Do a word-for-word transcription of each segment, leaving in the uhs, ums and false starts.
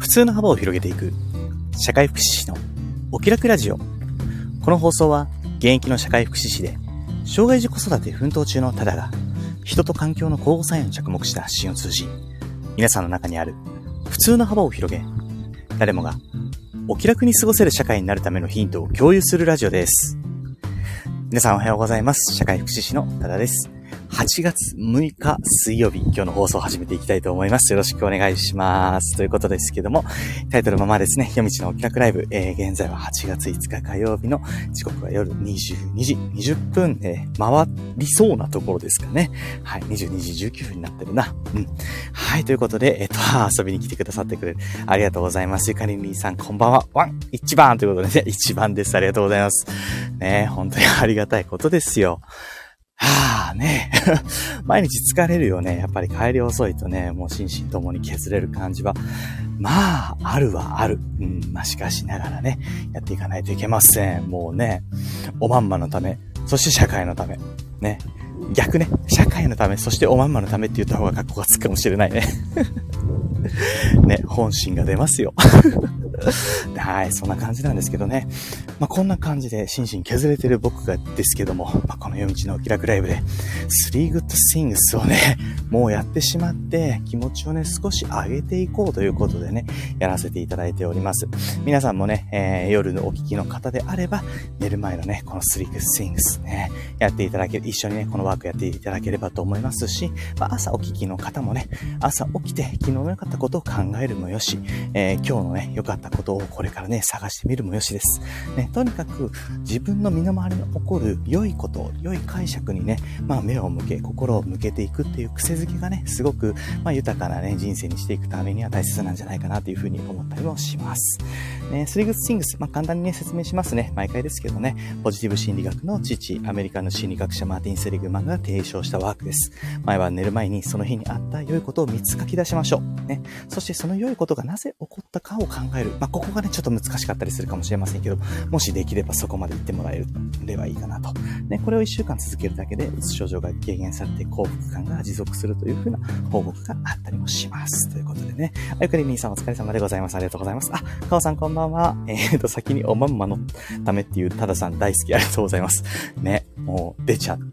通の幅を広げていく社会福祉士のお気楽ラジオ。この放送は現役の社会福祉士で障害児子育て奮闘中のタダが人と環境の交互作用に着目した発信を通じ、皆さんの中にある普通の幅を広げ、誰もがお気楽に過ごせる社会になるためのヒントを共有するラジオです。皆さんおはようございます。社会福祉士のタダです。はちがつむいか水曜日、今日の放送を始めていきたいと思います。よろしくお願いします。ということですけども、タイトルままですね、夜道のお気楽ライブ、えー、現在ははちがついつか火曜日の時刻は夜にじゅうにじにじゅっぷん、えー、回りそうなところですかね。はい、にじゅうにじじゅうきゅうふんになってるな。うん。はい、ということで、えっと、遊びに来てくださってくれる。ありがとうございます。ゆかりんりーさん、こんばんは。ワン、一番ということでね、一番です。ありがとうございます。ね、本当にありがたいことですよ。はぁね毎日疲れるよね。やっぱり帰り遅いとね、もう心身ともに削れる感じは、まあ、あるはある。うん、まあしかしながらね、やっていかないといけません。もうね、おまんまのため、そして社会のため。ね。逆ね、社会のため、そしておまんまのためって言った方が格好がつくかもしれないね。ね、本心が出ますよ。はい、そんな感じなんですけどね。まあ、こんな感じで心身削れてる僕がですけども、まあ、この夜道のお気楽ライブでスリーグッドシングスをね、もうやってしまって気持ちをね、少し上げていこうということでね、やらせていただいております。皆さんもね、えー、夜のお聞きの方であれば、寝る前のね、このスリーグッドシングスね、やっていただける、一緒にね、このワークやっていただければと思いますし、まあ、朝お聞きの方もね、朝起きて昨日の良かったことを考えるもよし、えー、今日のね、良かったことをこれからね、探してみるもよしです。ね、とにかく自分の身の回りに起こる良いこと、良い解釈にね、まあ目を向け、心を向けていくっていう癖づけがね、すごく、まあ豊かなね、人生にしていくためには大切なんじゃないかなというふうに思ったりもします。ね、スリーグッドシングス、まあ簡単にね、説明しますね。毎回ですけどね、ポジティブ心理学の父、アメリカの心理学者マーティン・セリグマンが提唱したワークです。毎晩寝る前にその日にあった良いことをみっつ書き出しましょう。ね、そしてその良いことがなぜ起こったかを考える。まあここがね、ちょっと難しかったりするかもしれませんけど、もしできればそこまで言ってもらえればいいかなと。ね、これをいっしゅうかん続けるだけで、うつ症状が軽減されて幸福感が持続するというふうな報告があったりもします。ということでね。あゆかりみーさんお疲れ様でございます。ありがとうございます。あ、かおさんこんばんは。えーと、先におまんまのためっていうたださん大好きありがとうございます。ね、もう出ちゃう。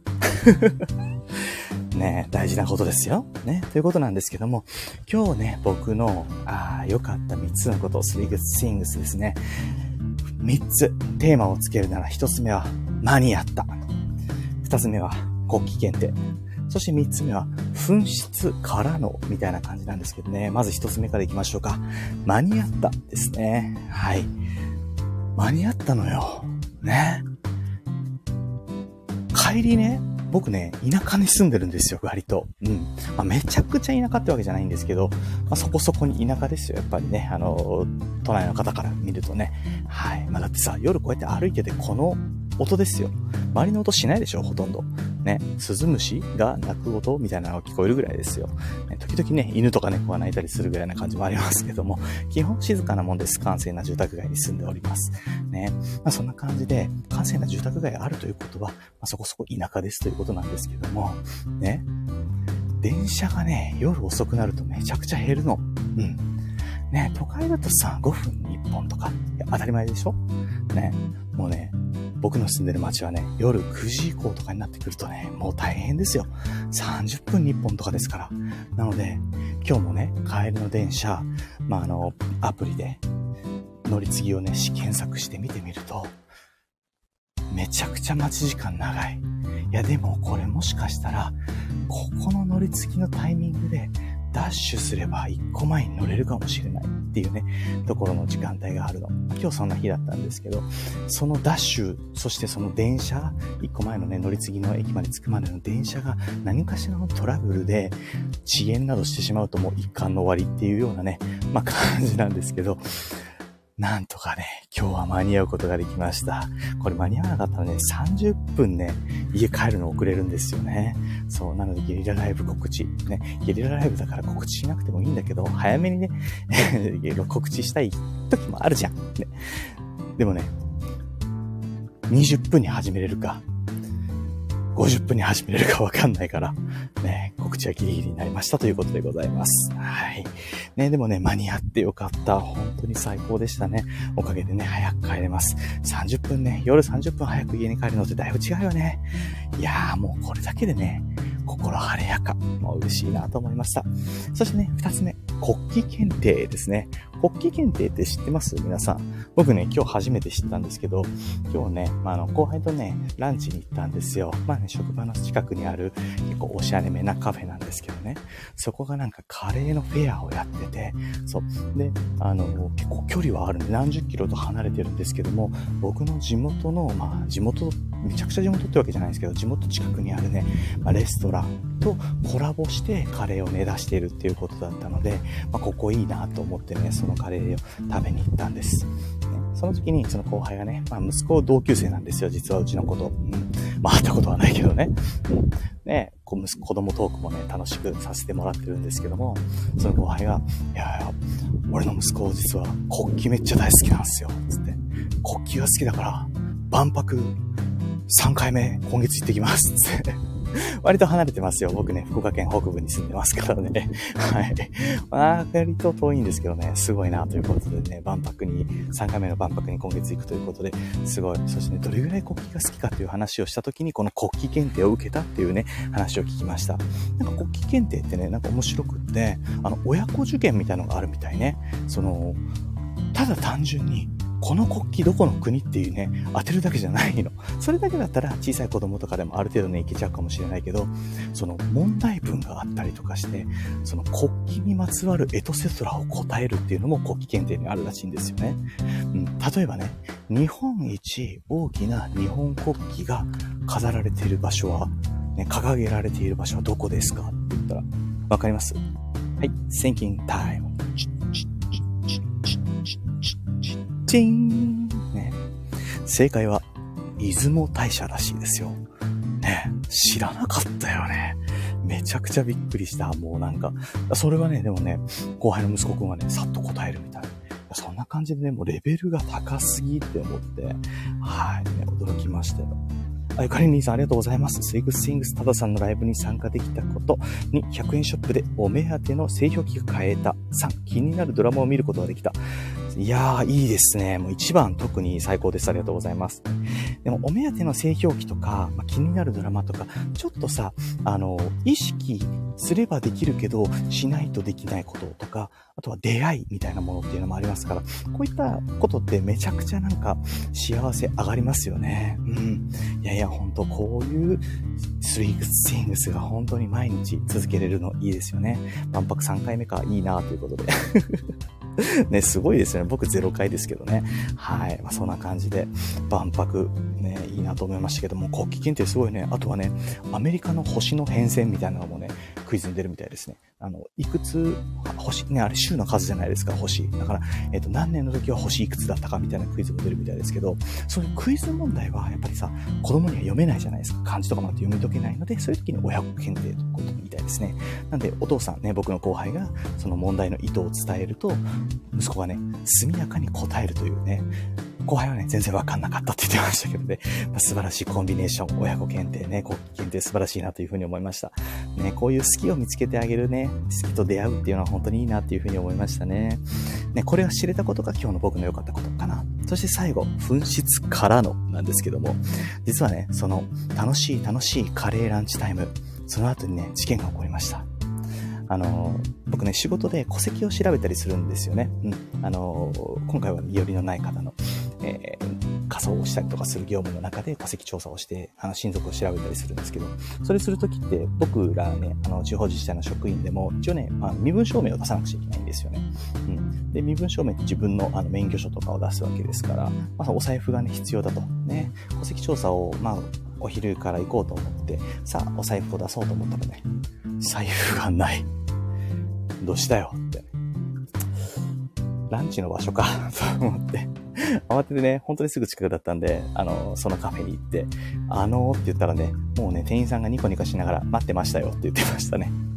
ね、大事なことですよ。ね、ということなんですけども、今日ね、僕の、あー、良かったみっつのこと、スリーグッドシングスですね。みっつ、テーマをつけるならひとつめは、間に合った。ふたつめは、国旗検定。そしてみっつめは、紛失からの、みたいな感じなんですけどね。まずひとつめからいきましょうか。間に合ったですね。はい。間に合ったのよ。ね。帰りね、僕ね、田舎に住んでるんですよ、割と。うん。まあ、めちゃくちゃ田舎ってわけじゃないんですけど、まあ、そこそこに田舎ですよ、やっぱりね。あの、都内の方から見るとね。はい。まあ、だってさ、夜こうやって歩いてて、この音ですよ。周りの音しないでしょ、ほとんど。ね。スズムシが鳴く音みたいなのが聞こえるぐらいですよ。ね、時々ね、犬とか猫が鳴いたりするぐらいな感じもありますけども、基本静かなもんです。閑静な住宅街に住んでおります。ね。まあ、そんな感じで、閑静な住宅街があるということは、まあ、そこそこ田舎ですということなんですけども、ね。電車がね、夜遅くなるとめちゃくちゃ減るの。うん。ね、都会だとさ、ごふんにいっぽんとか、いや当たり前でしょ？ね。もうね、僕の住んでる街はね、夜くじ以降とかになってくるとね、もう大変ですよ。さんじゅっぷんにいっぽんとかですから。なので、今日もね、帰りの電車、まあ、あの、アプリで乗り継ぎをね、検索して見てみると、めちゃくちゃ待ち時間長い。いや、でもこれもしかしたら、ここの乗り継ぎのタイミングで、ダッシュすればいっこまえに乗れるかもしれないっていうね、ところの時間帯があるの。今日そんな日だったんですけど、そのダッシュ、そしてその電車、いっこまえのね、乗り継ぎの駅まで着くまでの電車が何かしらのトラブルで遅延などしてしまうともう一巻の終わりっていうようなね、まあ感じなんですけど、なんとかね、今日は間に合うことができました。これ間に合わなかったらね、さんじゅっぷんね、家帰るの遅れるんですよね。そう、なのでゲリラライブ告知。ね、ゲリラライブだから告知しなくてもいいんだけど、早めにね、告知したい時もあるじゃん。ね、でもね、にじゅっぷんに始めれるか、 ごじゅっぷんに始めれるかわかんないから、ね、告知はギリギリになりましたということでございます。はい。ね、でもね、間に合ってよかった。本当に最高でしたね。おかげでね、早く帰れます。さんじゅっぷんね、夜さんじゅっぷん早く家に帰るのってだいぶ違うよね。いやーもうこれだけでね、心晴れやか。もう嬉しいなと思いました。そしてね、二つ目、国旗検定ですね。国旗検定って知ってます？皆さん。僕ね、今日初めて知ったんですけど、今日ね、まあ、あの、後輩とね、ランチに行ったんですよ。まあね、職場の近くにある結構おしゃれめなカフェなんですけどね。そこがなんかカレーのフェアをやってて、そう。で、あの、結構距離はあるんで、何十キロと離れてるんですけども、僕の地元の、まあ、地元、めちゃくちゃ地元ってわけじゃないんですけど、地元近くにあるね、まあ、レストランとコラボしてカレーをね、出しているっていうことだったので、まあ、ここいいなと思ってね、そのカレーを食べに行ったんです。ね、その時にその後輩がね、まあ、息子同級生なんですよ、実はうちの子と。うん、まあ、会ったことはないけどね。うん、ね、こ息子、子供トークもね、楽しくさせてもらってるんですけども、その後輩が、いやいや、俺の息子実は国旗めっちゃ大好きなんですよ、つって。国旗が好きだから、万博さんかいめ今月行ってきます、つって。割と離れてますよ。僕ね、福岡県北部に住んでますからね。はい。割と遠いんですけどね、すごいなということでね、万博に、さんかいめの万博に今月行くということで、すごい。そしてね、どれぐらい国旗が好きかという話をしたときに、この国旗検定を受けたっていうね、話を聞きました。なんか国旗検定ってね、なんか面白くって、あの、親子受験みたいなのがあるみたいね。その、ただ単純に、この国旗どこの国っていうね、当てるだけじゃないの。それだけだったら小さい子供とかでもある程度ね、いけちゃうかもしれないけど、その問題文があったりとかして、その国旗にまつわるエトセトラを答えるっていうのも国旗検定にあるらしいんですよね。うん、例えばね、日本一大きな日本国旗が飾られている場所は、ね、掲げられている場所はどこですかって言ったら、わかります？はい、thinking time。チン、ね、正解は出雲大社らしいですよ。ね、知らなかったよね。めちゃくちゃびっくりした。もうなんか、それはね、でもね、後輩の息子くんはね、さっと答えるみたいな。そんな感じでね、もうレベルが高すぎって思って、はい、ね、驚きましたよ。あゆかりん兄さんありがとうございます。スイグスイングスタダさんのライブに参加できたことに、ひゃくえんショップでお目当ての製氷機が買えた。さん、気になるドラマを見ることができた。いやー、いいですね。もう一番特に最高です。ありがとうございます。でも、お目当ての製氷機とか、まあ、気になるドラマとか、ちょっとさ、あの、意識すればできるけど、しないとできないこととか、あとは出会いみたいなものっていうのもありますから、こういったことってめちゃくちゃなんか幸せ上がりますよね。うん。いやいや、ほんとこういうスイングスイングスが本当に毎日続けれるのいいですよね。万博さんかいめか、いいなということで。ね、すごいですよね。僕ゼロかいですけどね。はい。まあ、そんな感じで、万博、ね、いいなと思いましたけども、国旗検定すごいね。あとはね、アメリカの星の変遷みたいなのもね、クイズに出るみたいですね。あの、いくつ、星、ね、あれ週の数じゃないですか、星。だから、えっと、何年の時は星いくつだったかみたいなクイズも出るみたいですけど、そういうクイズ問題は、やっぱりさ、子供には読めないじゃないですか。漢字とかまで読み解けないので、そういう時に親子検定ということみたいですね。なんで、お父さんね、僕の後輩が、その問題の意図を伝えると、息子がね、速やかに答えるというね、後輩はね、全然わかんなかったって言ってましたけどね、まあ、素晴らしいコンビネーション、親子検定ね、国旗検定素晴らしいなというふうに思いました。ね、こういう好きを見つけてあげるね、好きと出会うっていうのは本当にいいなっていうふうに思いましたね。ね、これは知れたことが今日の僕の良かったことかな。そして最後、紛失からのなんですけども、実はね、その楽しい楽しいカレーランチタイム、その後にね、事件が起こりました。あの、僕ね、仕事で戸籍を調べたりするんですよね。うん。あの、今回は身寄りのない方の、えー、仮装をしたりとかする業務の中で戸籍調査をして、あの、親族を調べたりするんですけど、それするときって、僕らね、あの、地方自治体の職員でも、一応ね、まあ、身分証明を出さなくちゃいけないんですよね。うん。で、身分証明って自分の、あの、免許証とかを出すわけですから、まあ、お財布がね、必要だと。ね。戸籍調査を、まあ、お昼から行こうと思って、さあ、お財布を出そうと思ったらね、財布がない。どうしたよって。ランチの場所かと思って。慌ててね、本当にすぐ近くだったんで、あの、そのカフェに行って、あのーって言ったらね、もうね、店員さんがニコニコしながら待ってましたよって言ってましたね。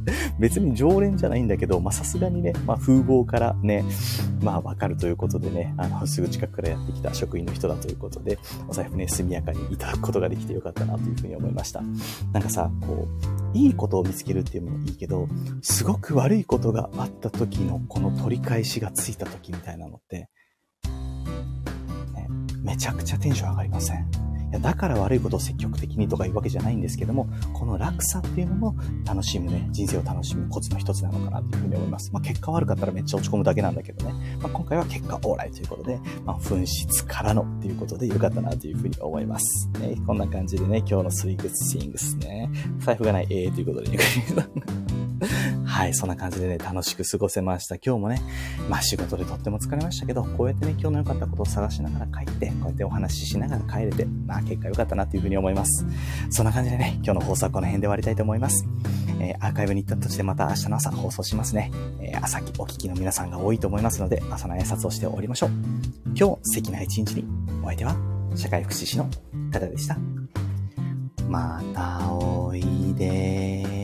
別に常連じゃないんだけど、まあさすがにね、まあ風貌からね、まあわかるということでね、あの、すぐ近くからやってきた職員の人だということで、お財布ね、速やかにいただくことができてよかったなというふうに思いました。なんかさ、こう、いいことを見つけるっていうのもいいけど、すごく悪いことがあった時のこの取り返しがついた時みたいなのって、ね、めちゃくちゃテンション上がりません？いやだから悪いことを積極的にとかいうわけじゃないんですけども、この落差っていうのも楽しむね、人生を楽しむコツの一つなのかなというふうに思います。まあ結果悪かったらめっちゃ落ち込むだけなんだけどね。まあ今回は結果オーライということで、まあ紛失からのっていうことでよかったなというふうに思います。ね、こんな感じでね、今日のスリーグッズシングスね、財布がない、えーということでね、はい、そんな感じでね、楽しく過ごせました。今日もね、まあ仕事でとっても疲れましたけど、こうやってね、今日の良かったことを探しながら帰って、こうやってお話ししながら帰れて、まあ結果良かったなというふうに思います。そんな感じでね、今日の放送はこの辺で終わりたいと思います。えー、アーカイブに行ったとしてまた明日の朝放送しますね。えー、朝お聞きの皆さんが多いと思いますので、朝の挨拶をして終わりましょう。今日素敵な一日に、お相手は社会福祉士の多田でした。またおいでー。